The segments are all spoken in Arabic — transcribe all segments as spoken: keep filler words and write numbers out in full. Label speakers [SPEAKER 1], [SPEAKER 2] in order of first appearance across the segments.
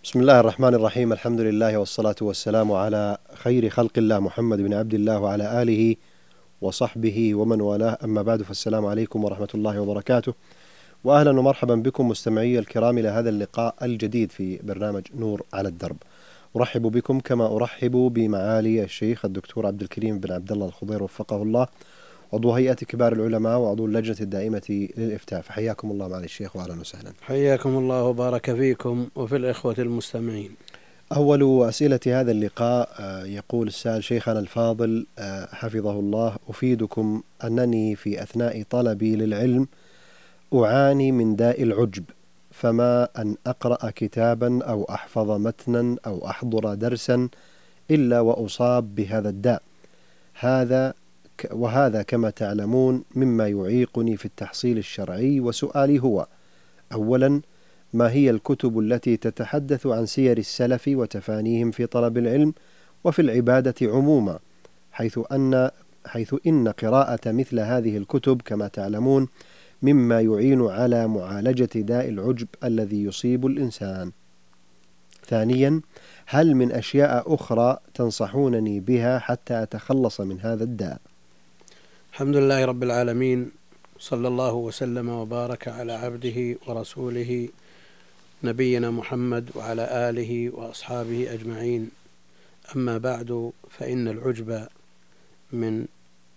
[SPEAKER 1] بسم الله الرحمن الرحيم. الحمد لله والصلاة والسلام على خير خلق الله محمد بن عبد الله وعلى آله وصحبه ومن والاه، أما بعد، فالسلام عليكم ورحمة الله وبركاته، وأهلا ومرحبا بكم مستمعي الكرام إلى هذا اللقاء الجديد في برنامج نور على الدرب. أرحب بكم كما أرحب بمعالي الشيخ الدكتور عبد الكريم بن عبد الله الخضير وفقه الله، عضو هيئة كبار العلماء وعضو اللجنة الدائمة للإفتاء. فحياكم الله معالي الشيخ وأهلا وسهلا.
[SPEAKER 2] حياكم الله وبارك فيكم وفي الإخوة المستمعين.
[SPEAKER 1] أول أسئلة هذا اللقاء يقول السائل: شيخنا الفاضل حفظه الله، أفيدكم أنني في أثناء طلبي للعلم أعاني من داء العجب، فما أن أقرأ كتابا أو أحفظ متنا أو أحضر درسا إلا وأصاب بهذا الداء. هذا وهذا كما تعلمون مما يعيقني في التحصيل الشرعي. وسؤالي هو: أولا، ما هي الكتب التي تتحدث عن سير السلف وتفانيهم في طلب العلم وفي العبادة عموما، حيث أن حيث إن قراءة مثل هذه الكتب كما تعلمون مما يعين على معالجة داء العجب الذي يصيب الإنسان. ثانيا، هل من أشياء أخرى تنصحونني بها حتى أتخلص من هذا الداء؟
[SPEAKER 2] الحمد لله رب العالمين، صلى الله وسلم وبارك على عبده ورسوله نبينا محمد وعلى آله وأصحابه أجمعين. أما بعد، فإن العجب من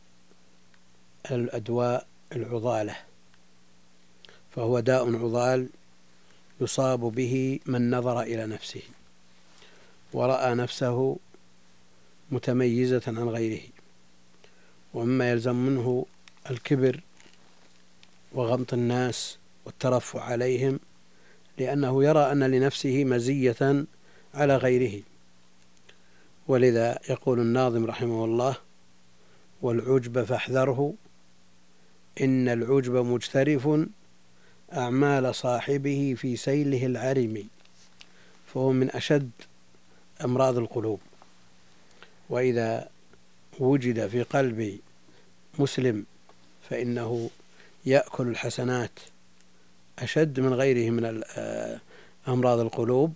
[SPEAKER 2] الأدواء العضالة، فهو داء عضال يصاب به من نظر إلى نفسه ورأى نفسه متميزة عن غيره، ومما يلزم منه الكبر وغمط الناس والترفع عليهم، لأنه يرى أن لنفسه مزية على غيره. ولذا يقول الناظم رحمه الله: والعجب فاحذره، إن العجب مجترف أعمال صاحبه في سيله العرم، فهو من أشد أمراض القلوب. وإذا وجد في قلب مسلم فإنه يأكل الحسنات أشد من غيره من أمراض القلوب،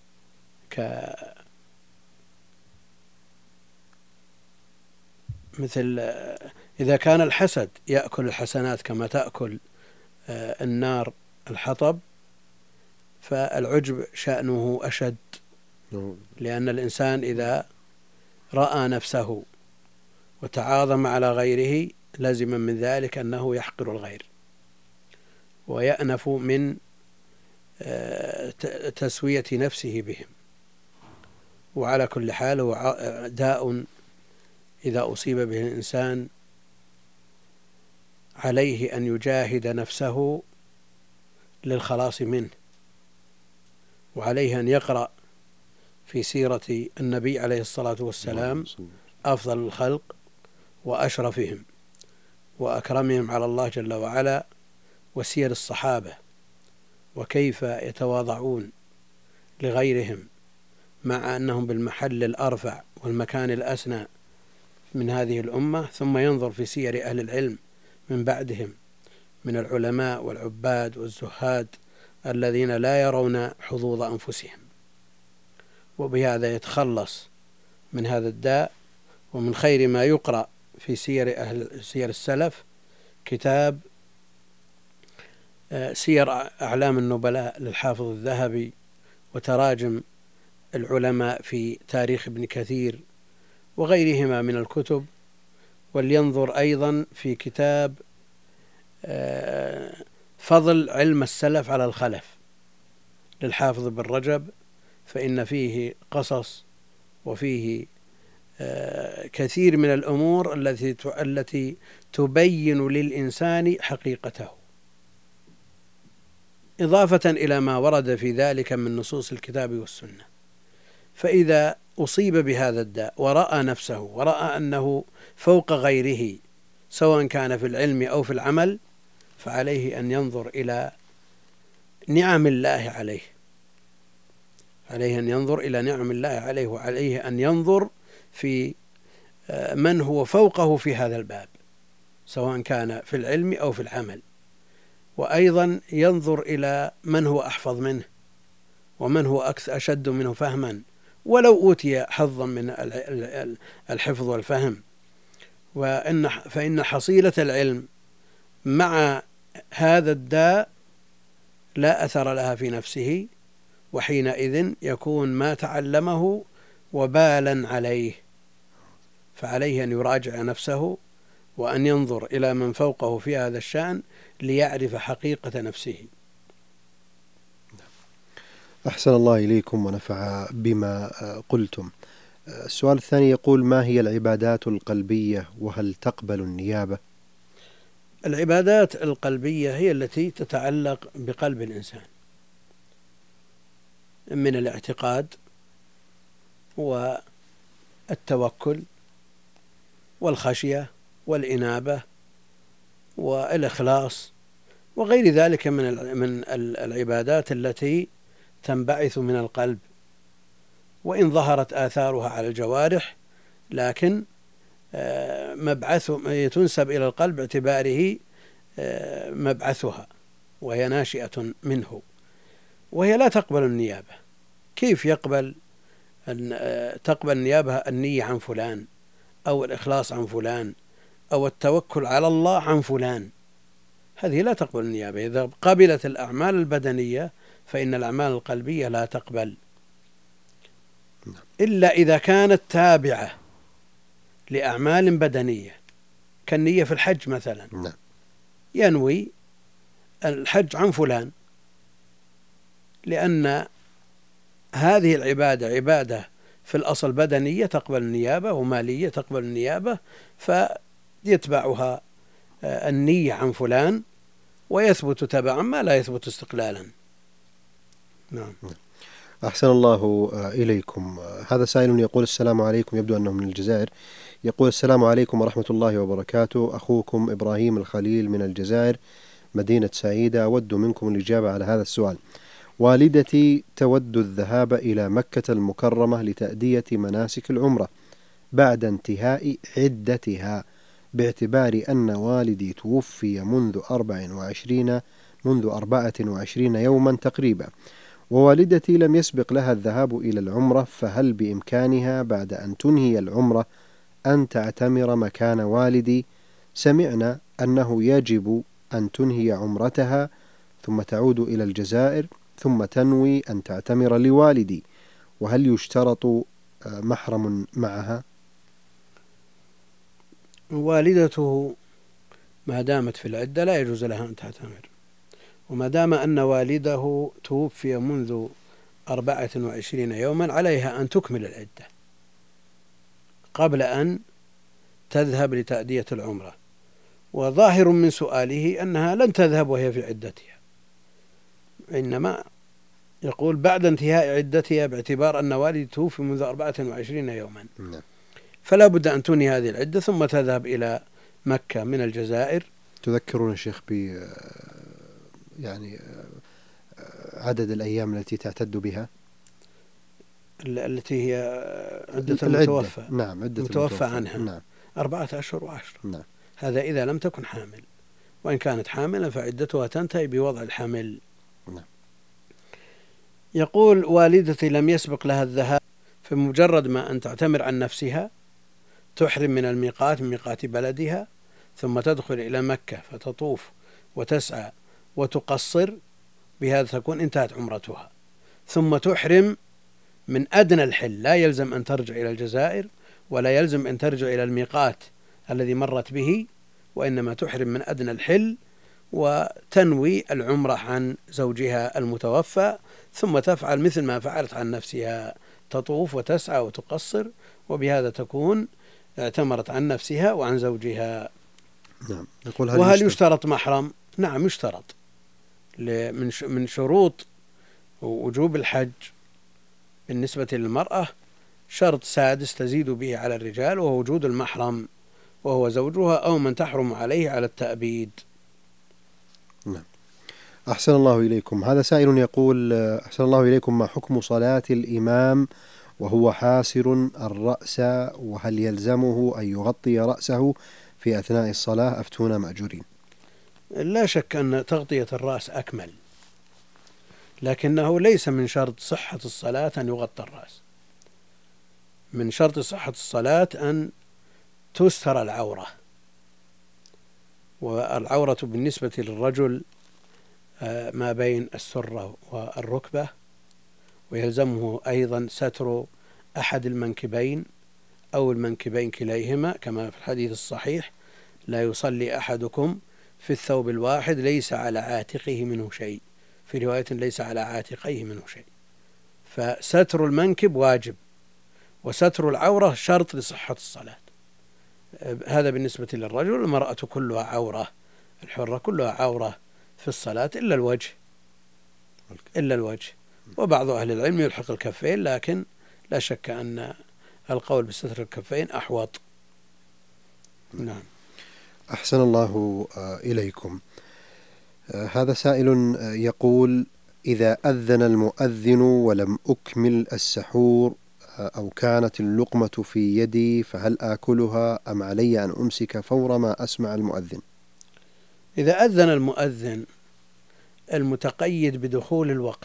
[SPEAKER 2] مثل إذا كان الحسد يأكل الحسنات كما تأكل النار الحطب، فالعجب شأنه أشد، لأن الإنسان إذا رأى نفسه وتعاظم على غيره لازم من ذلك أنه يحقر الغير ويأنف من تسوية نفسه بهم. وعلى كل حال هو داء إذا أصيب به الإنسان عليه أن يجاهد نفسه للخلاص منه، وعليه أن يقرأ في سيرة النبي عليه الصلاة والسلام أفضل الخلق وأشرفهم وأكرمهم على الله جل وعلا، وسير الصحابة وكيف يتواضعون لغيرهم مع أنهم بالمحل الأرفع والمكان الأسنى من هذه الأمة، ثم ينظر في سير أهل العلم من بعدهم من العلماء والعباد والزهاد الذين لا يرون حظوظ أنفسهم، وبهذا يتخلص من هذا الداء. ومن خير ما يقرأ في سير أهل سير السلف كتاب سير أعلام النبلاء للحافظ الذهبي، وتراجم العلماء في تاريخ ابن كثير وغيرهما من الكتب. ولينظر أيضا في كتاب فضل علم السلف على الخلف للحافظ ابن رجب، فإن فيه قصص وفيه كثير من الأمور التي التي تبين للإنسان حقيقته، إضافة إلى ما ورد في ذلك من نصوص الكتاب والسنة. فإذا أصيب بهذا الداء ورأى نفسه ورأى أنه فوق غيره سواء كان في العلم أو في العمل، فعليه أن ينظر إلى نعم الله عليه عليه أن ينظر إلى نعم الله عليه وعليه أن ينظر في من هو فوقه في هذا الباب سواء كان في العلم أو في العمل، وأيضا ينظر إلى من هو أحفظ منه ومن هو أكثر أشد منه فهما ولو أوتي حظا من الحفظ والفهم. وإن فإن حصيلة العلم مع هذا الداء لا أثر لها في نفسه، وحينئذ يكون ما تعلمه وبالا عليه، فعليه أن يراجع نفسه وأن ينظر إلى من فوقه في هذا الشأن ليعرف حقيقة نفسه.
[SPEAKER 1] أحسن الله إليكم ونفع بما قلتم. السؤال الثاني يقول: ما هي العبادات القلبية وهل تقبل النيابة؟
[SPEAKER 2] العبادات القلبية هي التي تتعلق بقلب الإنسان من الاعتقاد والتوكل والخشية والإنابة والإخلاص وغير ذلك من من العبادات التي تنبعث من القلب، وإن ظهرت آثارها على الجوارح لكن مبعث تنسب إلى القلب باعتباره مبعثها وهي ناشئة منه، وهي لا تقبل النيابة. كيف يقبل تقبل النيابة النية عن فلان أو الإخلاص عن فلان أو التوكل على الله عن فلان؟ هذه لا تقبل النيابة. إذا قبلت الأعمال البدنية فإن الأعمال القلبية لا تقبل، إلا إذا كانت تابعة لأعمال بدنية كالنية في الحج مثلا، ينوي الحج عن فلان لأن هذه العبادة عبادة في الأصل بدنية تقبل النيابة ومالية تقبل النيابة، فيتبعها النية عن فلان ويثبت تبعا ما لا يثبت استقلالا. نعم.
[SPEAKER 1] أحسن الله إليكم. هذا سائل يقول: السلام عليكم، يبدو أنه من الجزائر. يقول: السلام عليكم ورحمة الله وبركاته، أخوكم إبراهيم الخليل من الجزائر مدينة سعيدة، أود منكم الإجابة على هذا السؤال. والدتي تود الذهاب إلى مكة المكرمة لتأدية مناسك العمرة بعد انتهاء عدتها، باعتبار أن والدي توفي منذ أربع وعشرين منذ أربعة وعشرين يوما تقريبا، ووالدتي لم يسبق لها الذهاب إلى العمرة، فهل بإمكانها بعد أن تنهي العمرة أن تعتمر مكان والدي؟ سمعنا أنه يجب أن تنهي عمرتها ثم تعود إلى الجزائر ثم تنوي أن تعتمر لوالدي، وهل يشترط محرم معها؟
[SPEAKER 2] والدته ما دامت في العدة لا يجوز لها أن تعتمر، وما دام أن والده توفي منذ أربعة وعشرين يوما عليها أن تكمل العدة قبل أن تذهب لتأدية العمرة. وظاهر من سؤاله أنها لن تذهب وهي في عدتها، إنما يقول بعد انتهاء عدتها باعتبار أن والدي توفي منذ أربعة وعشرين يوما، فلا بد أن تنهي هذه العدة ثم تذهب إلى مكة من الجزائر.
[SPEAKER 1] تذكرون الشيخ ب يعني عدد الأيام التي تعتد بها؟
[SPEAKER 2] التي هي عدة المتوفى.
[SPEAKER 1] نعم، عدة
[SPEAKER 2] المتوفى عنها.
[SPEAKER 1] نعم.
[SPEAKER 2] أربعة أشهر وعشر.
[SPEAKER 1] نعم.
[SPEAKER 2] هذا إذا لم تكن حامل، وإن كانت حاملا فعدتها تنتهي بوضع الحمل.
[SPEAKER 1] نعم.
[SPEAKER 2] يقول: والدتي لم يسبق لها الذهاب، فمجرد ما أن تعتمر عن نفسها تحرم من الميقات من ميقات بلدها ثم تدخل إلى مكة فتطوف وتسعى وتقصر، بهذا تكون انتهت عمرتها، ثم تحرم من أدنى الحل، لا يلزم أن ترجع إلى الجزائر ولا يلزم أن ترجع إلى الميقات الذي مرت به، وإنما تحرم من أدنى الحل وتنوي العمرة عن زوجها المتوفى، ثم تفعل مثل ما فعلت عن نفسها، تطوف وتسعى وتقصر، وبهذا تكون اعتمرت عن نفسها وعن زوجها.
[SPEAKER 1] نعم. يقول: هل
[SPEAKER 2] وهل
[SPEAKER 1] يشترط,
[SPEAKER 2] يشترط محرم؟ نعم يشترط. من شروط وجوب الحج بالنسبة للمرأة شرط سادس تزيد به على الرجال، وهو وجود المحرم، وهو زوجها أو من تحرم عليه على التأبيد.
[SPEAKER 1] نعم. أحسن الله إليكم. هذا سائل يقول: أحسن الله إليكم، ما حكم صلاة الإمام وهو حاسر الرأس، وهل يلزمه أن يغطي رأسه في أثناء الصلاة؟ أفتونا مأجورين.
[SPEAKER 2] لا شك أن تغطية الرأس أكمل، لكنه ليس من شرط صحة الصلاة أن يغطى الرأس. من شرط صحة الصلاة أن تستر العورة، والعورة بالنسبة للرجل ما بين السرة والركبة، ويلزمه أيضا ستر أحد المنكبين أو المنكبين كليهما، كما في الحديث الصحيح: لا يصلي أحدكم في الثوب الواحد ليس على عاتقه منه شيء، في رواية ليس على عاتقيه منه شيء. فستر المنكب واجب، وستر العورة شرط لصحة الصلاة. هذا بالنسبة للرجل. المرأة كلها عورة، الحرة كلها عورة في الصلاة إلا الوجه، إلا الوجه. وبعض أهل العلم يلحق الكفين، لكن لا شك أن القول بستر الكفين أحوط. نعم.
[SPEAKER 1] أحسن الله إليكم. هذا سائل يقول: إذا أذن المؤذن ولم أكمل السحور أو كانت اللقمة في يدي فهل آكلها أم علي أن أمسك فور ما أسمع المؤذن؟
[SPEAKER 2] إذا أذن المؤذن المتقيد بدخول الوقت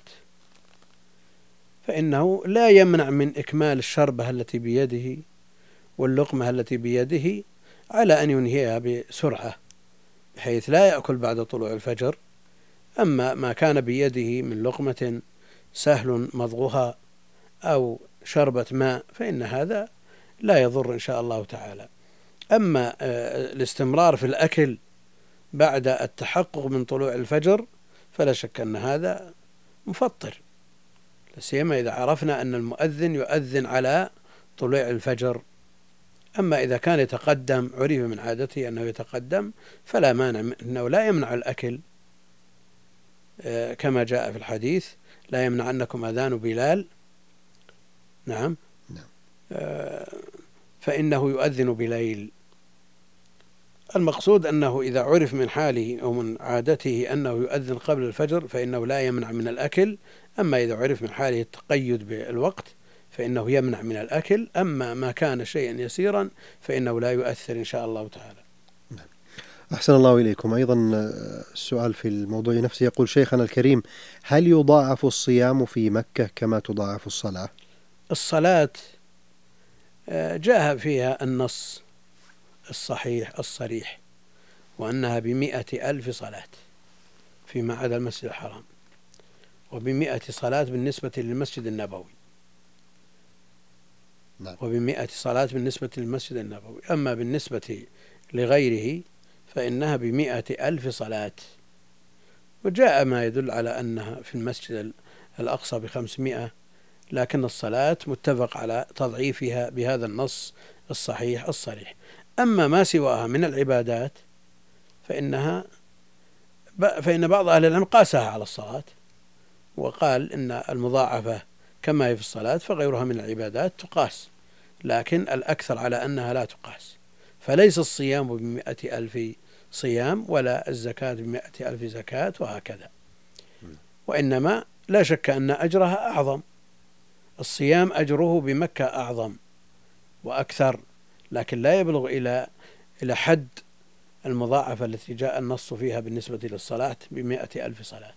[SPEAKER 2] فإنه لا يمنع من إكمال الشربة التي بيده واللقمة التي بيده على أن ينهيها بسرعة بحيث لا يأكل بعد طلوع الفجر. أما ما كان بيده من لقمة سهل مضغها أو شربة ماء فإن هذا لا يضر إن شاء الله تعالى. أما الاستمرار في الأكل بعد التحقق من طلوع الفجر فلا شك أن هذا مفطر، سيما إذا عرفنا أن المؤذن يؤذن على طلوع الفجر. أما إذا كان يتقدم، عرف من عادته أنه يتقدم، فلا مانع أنه لا يمنع الأكل كما جاء في الحديث: لا يمنعنكم أذان بلال. نعم. فإنه يؤذن بليل. المقصود أنه إذا عرف من حاله أو من عادته أنه يؤذن قبل الفجر فإنه لا يمنع من الأكل. أما إذا عرف من حاله التقيد بالوقت فإنه يمنع من الأكل. أما ما كان شيئا يسيرا فإنه لا يؤثر إن شاء الله تعالى.
[SPEAKER 1] أحسن الله إليكم. أيضا السؤال في الموضوع نفسه يقول: شيخنا الكريم، هل يضاعف الصيام في مكة كما تضاعف الصلاة؟
[SPEAKER 2] الصلاة جاء فيها النص الصحيح الصريح وأنها بمئة ألف صلاة فيما عدا المسجد الحرام، وبمئة صلاة بالنسبة للمسجد النبوي،
[SPEAKER 1] نعم.
[SPEAKER 2] وبمئة صلاة بالنسبة للمسجد النبوي. أما بالنسبة لغيره فإنها بمئة ألف صلاة. وجاء ما يدل على أنها في المسجد الأقصى بخمسمائة، لكن الصلاة متفق على تضعيفها بهذا النص الصحيح الصريح. أما ما سواها من العبادات فإنها فإن بعض أهل العلم قاسها على الصلاة وقال إن المضاعفة كما هي في الصلاة فغيرها من العبادات تقاس، لكن الأكثر على أنها لا تقاس. فليس الصيام بمئة ألف صيام ولا الزكاة بمئة ألف زكاة وهكذا، وإنما لا شك أن أجرها أعظم. الصيام أجره بمكة أعظم وأكثر، لكن لا يبلغ إلى إلى حد المضاعفة التي جاء النص فيها بالنسبة للصلاة بمئة ألف صلاة.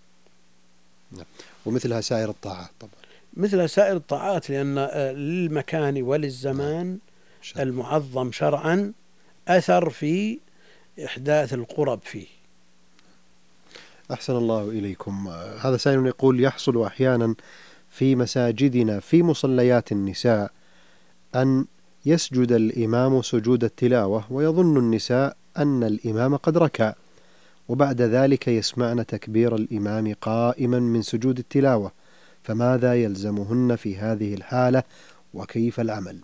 [SPEAKER 1] ومثلها سائر الطاعات طبعا.
[SPEAKER 2] مثل سائر الطاعات، لأن للمكان وللزمان شرع. المعظم شرعا أثر في إحداث القرب فيه.
[SPEAKER 1] أحسن الله إليكم. هذا سائل يقول: يحصل أحيانا في مساجدنا في مصليات النساء أن يسجد الإمام سجود التلاوة ويظن النساء أن الإمام قد ركع، وبعد ذلك يسمعن تكبير الإمام قائما من سجود التلاوة، فماذا يلزمهن في هذه الحالة وكيف العمل؟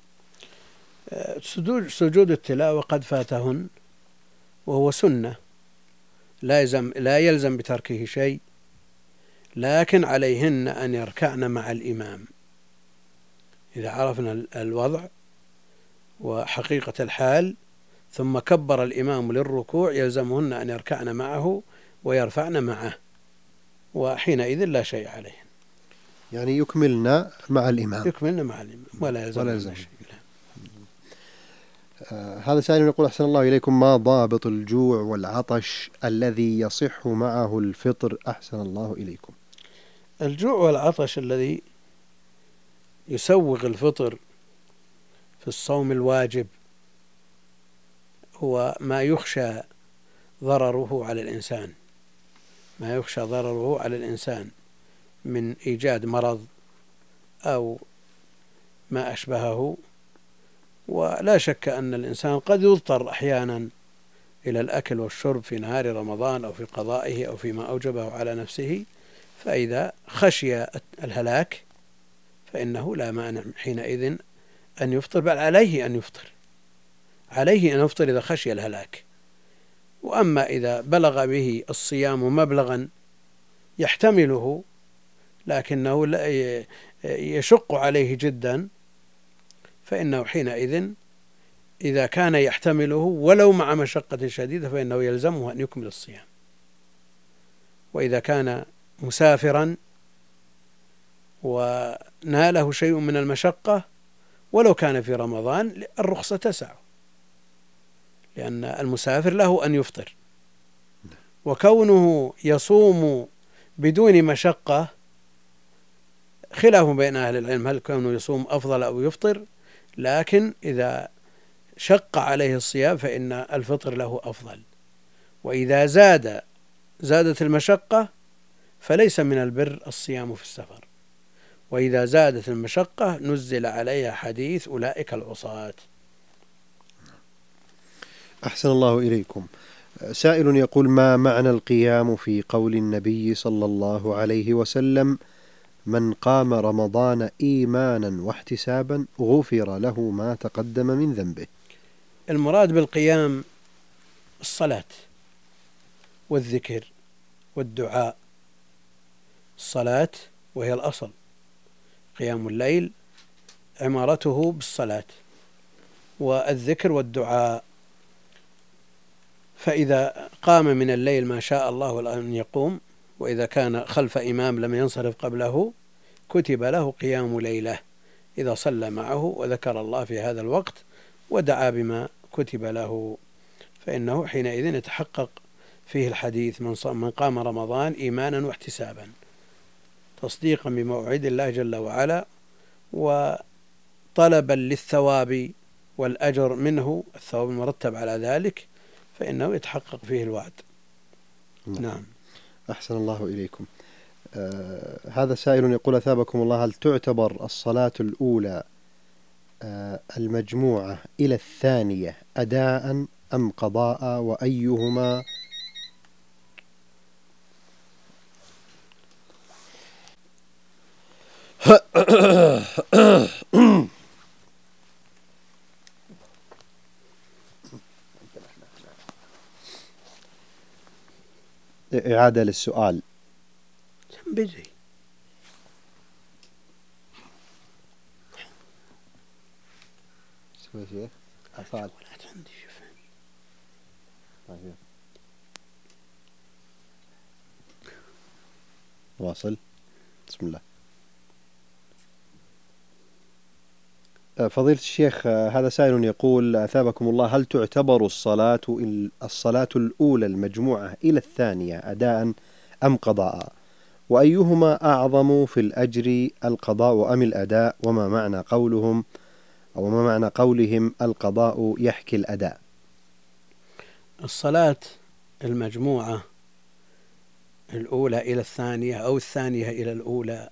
[SPEAKER 2] سجود التلاوة قد فاتهن وهو سنة، لا يلزم, لا يلزم بتركه شيء، لكن عليهن أن يركعن مع الإمام. إذا عرفنا الوضع وحقيقة الحال ثم كبر الإمام للركوع يلزمهن أن يركعن معه ويرفعن معه، وحينئذ لا شيء عليهن.
[SPEAKER 1] يعني يكملن مع الإمام
[SPEAKER 2] يكملن مع الإمام ولا يلزمهن شيء.
[SPEAKER 1] آه هذا سائل يقول: أحسن الله إليكم، ما ضابط الجوع والعطش الذي يصح معه الفطر؟ أحسن الله إليكم.
[SPEAKER 2] الجوع والعطش الذي يسوغ الفطر في الصوم الواجب هو ما يخشى ضرره على الإنسان ما يخشى ضرره على الإنسان من إيجاد مرض أو ما أشبهه. ولا شك أن الإنسان قد يضطر أحيانا إلى الأكل والشرب في نهار رمضان أو في قضائه أو فيما أوجبه على نفسه، فإذا خشي الهلاك فإنه لا مانع حينئذ أن يفطر، بل عليه أن يفطر عليه أن يفطر إذا خشي الهلاك. وأما إذا بلغ به الصيام مبلغا يحتمله لكنه يشق عليه جدا، فإنه حينئذ إذا كان يحتمله ولو مع مشقة شديدة فإنه يلزمه أن يكمل الصيام. وإذا كان مسافرا وناله شيء من المشقة ولو كان في رمضان الرخصة تسعه، لأن المسافر له أن يفطر، وكونه يصوم بدون مشقة خلاف بين أهل العلم هل كونه يصوم أفضل أو يفطر، لكن إذا شق عليه الصيام فإن الفطر له أفضل. وإذا زاد زادت المشقة فليس من البر الصيام في السفر، وإذا زادت المشقة نزل عليها حديث أولئك العصاة.
[SPEAKER 1] أحسن الله إليكم. سائل يقول: ما معنى القيام في قول النبي صلى الله عليه وسلم: من قام رمضان إيمانا واحتسابا غفر له ما تقدم من ذنبه؟
[SPEAKER 2] المراد بالقيام الصلاة والذكر والدعاء. الصلاة وهي الأصل، قيام الليل عمارته بالصلاة، والذكر والدعاء. فإذا قام من الليل ما شاء الله أن يقوم، وإذا كان خلف إمام لم ينصرف قبله كتب له قيام ليلة إذا صلى معه وذكر الله في هذا الوقت ودعا بما كتب له، فإنه حينئذ يتحقق فيه الحديث: من قام رمضان إيمانا واحتسابا، تصديقا بموعد الله جل وعلا وطلبا للثواب والأجر منه، الثواب المرتب على ذلك، فإنه يتحقق فيه الوعد. نعم, نعم.
[SPEAKER 1] أحسن الله إليكم. آه هذا سائل يقول: أثابكم الله، هل تعتبر الصلاة الأولى آه المجموعة إلى الثانية أداء أم قضاء، وأيهما إعادة للسؤال.
[SPEAKER 2] بيجي
[SPEAKER 1] سوي شيء أصال
[SPEAKER 2] عندي شوف.
[SPEAKER 1] طيب واصل. بسم الله. فضيلة الشيخ، هذا سائل يقول: أثابكم الله، هل تعتبر الصلاة الصلاة الأولى المجموعة إلى الثانية أداء أم قضاء، وأيهما أعظم في الأجر، القضاء أم الأداء، وما معنى قولهم أو ما معنى قولهم القضاء يحكي الأداء؟
[SPEAKER 2] الصلاة المجموعة الأولى إلى الثانية أو الثانية إلى الأولى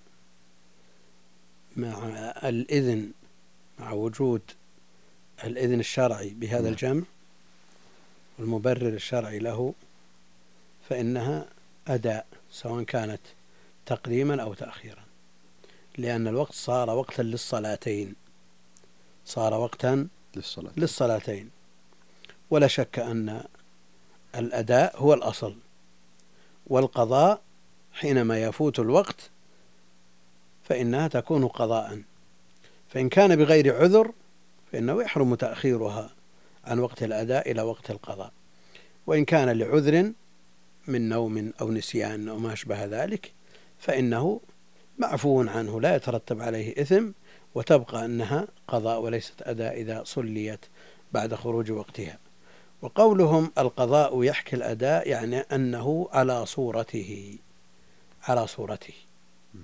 [SPEAKER 2] مع الإذن، مع وجود الإذن الشرعي بهذا الجمع والمبرر الشرعي له، فإنها أداء سواء كانت تقديما أو تأخيرا، لأن الوقت صار وقتا للصلاتين صار وقتا
[SPEAKER 1] للصلاة.
[SPEAKER 2] للصلاتين ولا شك أن الأداء هو الأصل، والقضاء حينما يفوت الوقت فإنها تكون قضاء، فإن كان بغير عذر فإنه يحرم تأخيرها عن وقت الأداء إلى وقت القضاء، وإن كان لعذر من نوم أو نسيان أو ما أشبه ذلك فإنه معفو عنه لا يترتب عليه إثم، وتبقى أنها قضاء وليست أداء إذا صليت بعد خروج وقتها. وقولهم القضاء يحكي الأداء يعني أنه على صورته على صورته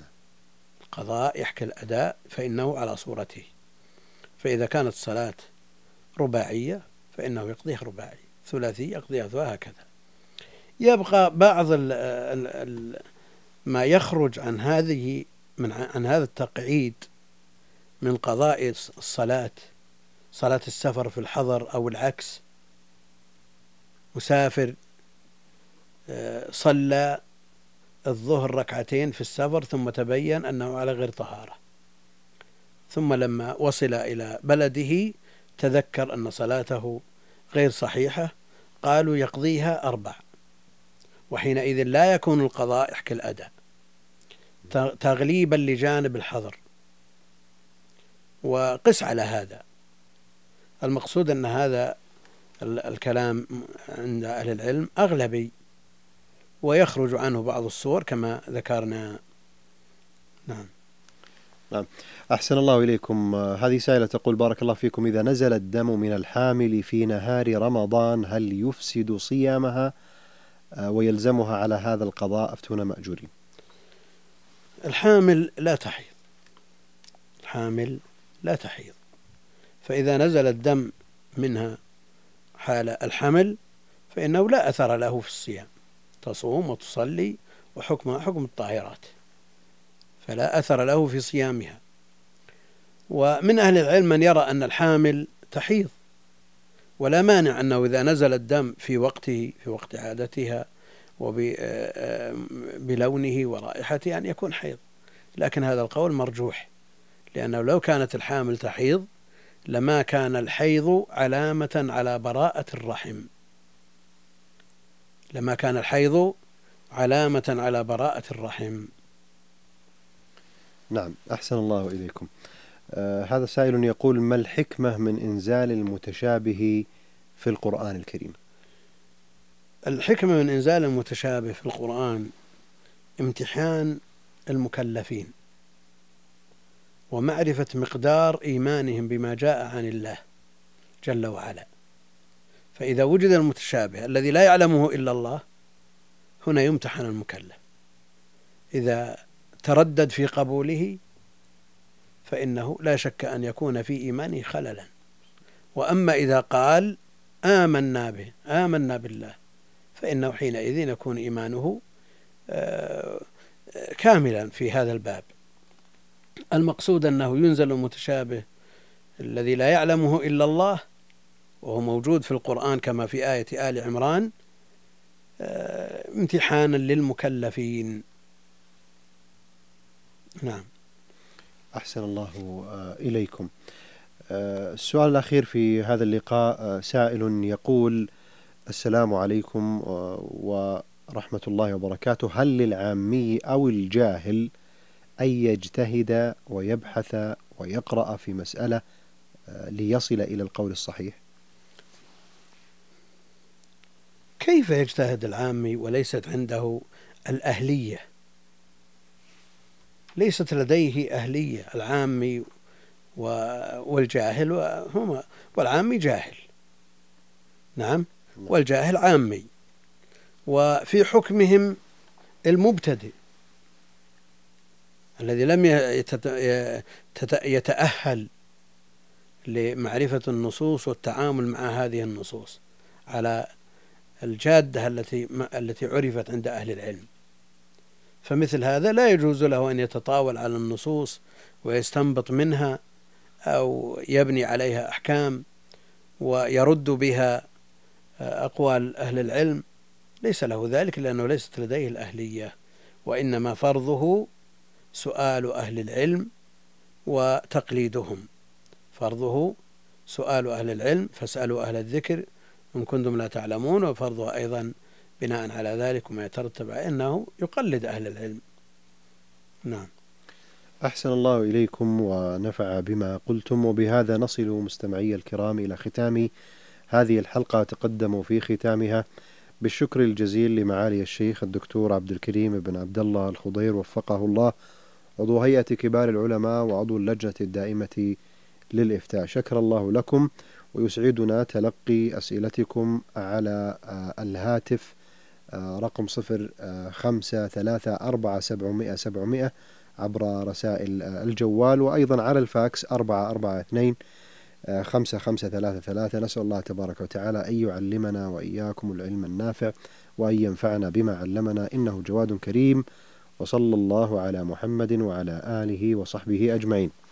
[SPEAKER 2] قضاء يحكي الأداء فإنه على صورته. فإذا كانت الصلاة رباعية فإنه يقضيها رباعي، ثلاثي يقضيها وهكذا. يبقى بعض ال ال ال ما يخرج عن هذه من عن هذا التقعيد من قضاء الصلاة، صلاة السفر في الحضر أو العكس. مسافر صلى الظهر ركعتين في السفر ثم تبين أنه على غير طهارة، ثم لما وصل إلى بلده تذكر أن صلاته غير صحيحة، قالوا يقضيها أربع، وحينئذ لا يكون القضاء يحكي الأداء تغليبا لجانب الحظر. وقس على هذا. المقصود أن هذا الكلام عند أهل العلم أغلبي، ويخرج عنه بعض الصور كما ذكرنا. نعم.
[SPEAKER 1] نعم. أحسن الله إليكم. هذه سائلة تقول: بارك الله فيكم، إذا نزل الدم من الحامل في نهار رمضان هل يفسد صيامها ويلزمها على هذا القضاء؟ أفتونا مأجورين.
[SPEAKER 2] الحامل لا تحيض، الحامل لا تحيض، فإذا نزل الدم منها حال الحمل فإنه لا أثر له في الصيام، تصوم وتصلي وحكمها حكم الطاهرات، فلا أثر له في صيامها. ومن أهل العلم من يرى أن الحامل تحيض، ولا مانع أنه إذا نزل الدم في وقته في وقت عادتها وبلونه ورائحته أن يكون حيض، لكن هذا القول مرجوح، لأنه لو كانت الحامل تحيض لما كان الحيض علامة على براءة الرحم، لما كان الحيض علامة على براءة الرحم.
[SPEAKER 1] نعم. أحسن الله إليكم. آه هذا سائل يقول: ما الحكمة من إنزال المتشابه في القرآن الكريم؟
[SPEAKER 2] الحكمة من إنزال المتشابه في القرآن امتحان المكلفين ومعرفة مقدار إيمانهم بما جاء عن الله جل وعلا. فإذا وجد المتشابه الذي لا يعلمه إلا الله هنا يمتحن المكلف، إذا تردد في قبوله فإنه لا شك أن يكون في إيمانه خللا. وأما إذا قال آمنا به آمنا بالله فإنه حينئذ يكون إيمانه كاملا في هذا الباب. المقصود أنه ينزل المتشابه الذي لا يعلمه إلا الله، وهو موجود في القرآن كما في آية آل عمران، امتحانا للمكلفين. نعم.
[SPEAKER 1] أحسن الله إليكم. السؤال الأخير في هذا اللقاء، سائل يقول: السلام عليكم ورحمة الله وبركاته، هل للعامي أو الجاهل أن يجتهد ويبحث ويقرأ في مسألة ليصل إلى القول الصحيح؟
[SPEAKER 2] كيف يجتهد العامي وليست عنده الأهلية؟ ليست لديه أهلية العامي والجاهل، وهما والعامي جاهل. نعم. والجاهل عامي، وفي حكمهم المبتدئ الذي لم يتأهل لمعرفة النصوص والتعامل مع هذه النصوص على الجادة التي التي عرفت عند أهل العلم. فمثل هذا لا يجوز له أن يتطاول على النصوص ويستنبط منها أو يبني عليها أحكام ويرد بها أقوال أهل العلم، ليس له ذلك، لأنه ليست لديه الأهلية، وإنما فرضه سؤال أهل العلم وتقليدهم. فرضه سؤال أهل العلم فاسألوا أهل الذكر إن كنتم لا تعلمون، وفرضه أيضا بناء على ذلك وما يترتب عليه أنه يقلد أهل العلم. نعم.
[SPEAKER 1] أحسن الله إليكم ونفع بما قلتم. وبهذا نصل مستمعي الكرام إلى ختام هذه الحلقة. تقدموا في ختامها بالشكر الجزيل لمعالي الشيخ الدكتور عبد الكريم بن عبد الله الخضير وفقه الله، عضو هيئة كبار العلماء وعضو اللجنة الدائمة للإفتاء. شكر الله لكم، ويسعدنا تلقي أسئلتكم على الهاتف رقم صفر خمسة ثلاثة أربعة سبعمائة سبعمائة عبر رسائل الجوال، وأيضا على الفاكس أربعة أربعة اثنين خمسة خمسة ثلاثة ثلاثة. نسأل الله تبارك وتعالى أن يعلمنا وإياكم العلم النافع وأن ينفعنا بما علمنا، إنه جواد كريم. وصلى الله على محمد وعلى آله وصحبه أجمعين.